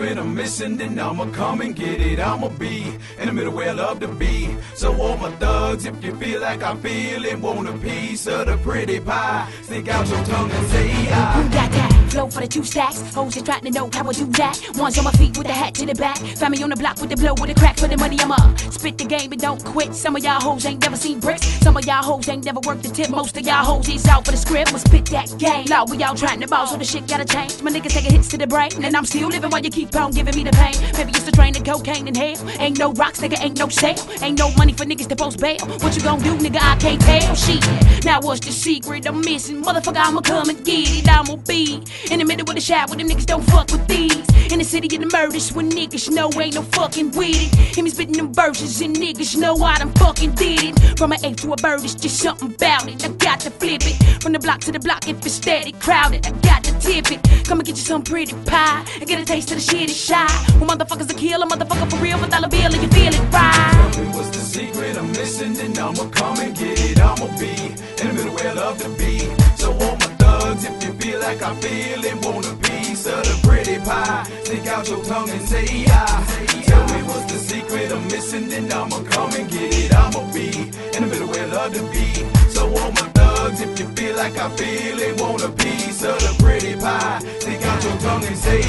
secret I'm missing, then I'ma come and get it. I'ma be in the middle where I love to be. So all my thugs, if you feel like I feel it, want a piece of the pretty pie, stick out your tongue and say Who got that? Flow for the 2 stacks. Hoes just trying to know how I do that. One's on my feet with the hat to the back. Find me on the block with the blow, with the crack for the money. I'm up. Spit the game and don't quit. Some of y'all hoes ain't never seen bricks. Some of y'all hoes ain't never worked the tip. Most of y'all hoes is out for the script. But spit that game. Loud, we all trying to ball, so the shit gotta change. My niggas taking hits to the brain, and I'm still living while you keep on giving me the pain. Maybe it's the train of cocaine and hell. Ain't no rocks, nigga, ain't no sale. Ain't no money for niggas to post bail. What you gon' do, nigga? I can't tell. Shit. Now what's the secret I'm missing? Motherfucker, I'ma come and get it. I'ma be in the middle of the shot with them niggas, don't fuck with these. In the city of the murders when niggas know ain't no fucking with it. Him me spitting them verses and niggas know I done fucking did it. From an A to a bird, it's just something about it. I got to flip it. From the block to the block, if it's steady, crowded, I got to tip it. Come and get you some pretty pie and get a taste of the shit is shy. When motherfuckers a kill a motherfucker for real, $1 bill and you feel it right. Tell me what's the secret I'm missing, then I'ma come and get it. I'ma be in the middle where I love to be. So all my thugs, if you feel like I feel it, want a piece of the pretty pie, stick out your tongue and say Tell me what's the secret I'm missing, then I'ma come and get it. I'ma be in the middle where I love to be. So all my thugs, if you feel like I feel it, want a piece of the pretty pie, stick out your tongue and say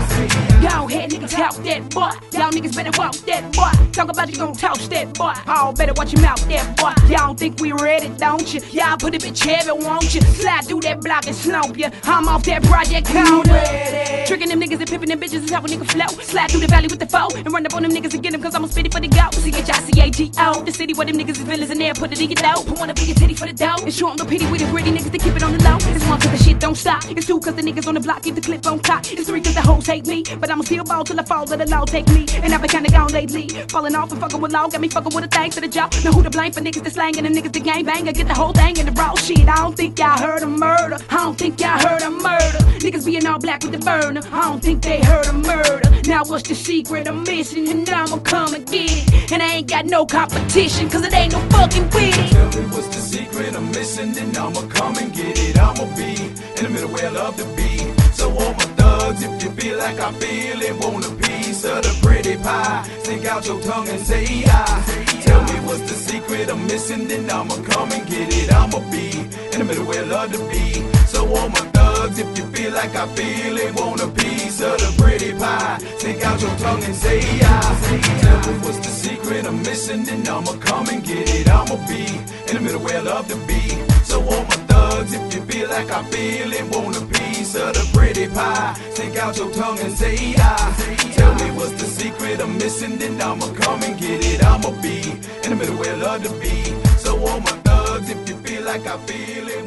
Y'all head niggas talk that boy. Y'all niggas better walk that boy. Talk about you gon' toss that boy. All better watch your mouth that boy. Y'all think we ready, don't you? Y'all put a bitch heavy, won't you? Slide through that block and slump ya. I'm off that project counter. Tricking them niggas and pimping them bitches is how a nigga flow. Slide through the valley with the foe and run up on them niggas and get them, cause I'ma spit it for the go. C-H-I-C-A-T-O. The city where them niggas is villains and there, put it in your dough. Put one up in your titty for the dough. And show them the pity with the gritty niggas to keep it on the low. It's 1 cause the shit don't stop. It's 2 cause the niggas on the block keep the clip on top. It's 3 cause the hoes hate me, but I'ma still ball till I fall, let the law take me. And I've been kinda gone lately, falling off and fucking with law, got me fucking with a thing for the job. Now who to blame for niggas that slang and them niggas that gang bang? I get the whole thing in the raw shit. I don't think y'all heard of murder. I don't think y'all heard of murder. Niggas being all black with the burner. I don't think they heard of murder. Now what's the secret I'm missing? And I'ma come and get it. And I ain't got no competition, cause it ain't no fucking with it. Tell me what's the secret I'm missing, then I'ma come and get it. I'ma be in the middle where I love to be. So all my thugs, if you feel like I feel it, want a piece of the pretty pie, stick out your tongue and say Tell me what's the secret I'm missing, then I'ma come and get it. I'ma be in the middle where I love to be. So all my thugs, if you feel like I feel it, want a piece of the pretty pie, stick out your tongue and say Tell me what's the secret I'm missing, then I'ma come and get it. I'ma be in the middle where I love to be. So all my thugs, if you feel like I feel it, want a piece of the pretty pie, stick out your tongue and say Tell me what's the secret I'm missing, then I'ma come and get it. I'ma be in the middle where I love to be. So all my thugs, if you feel like I feel it,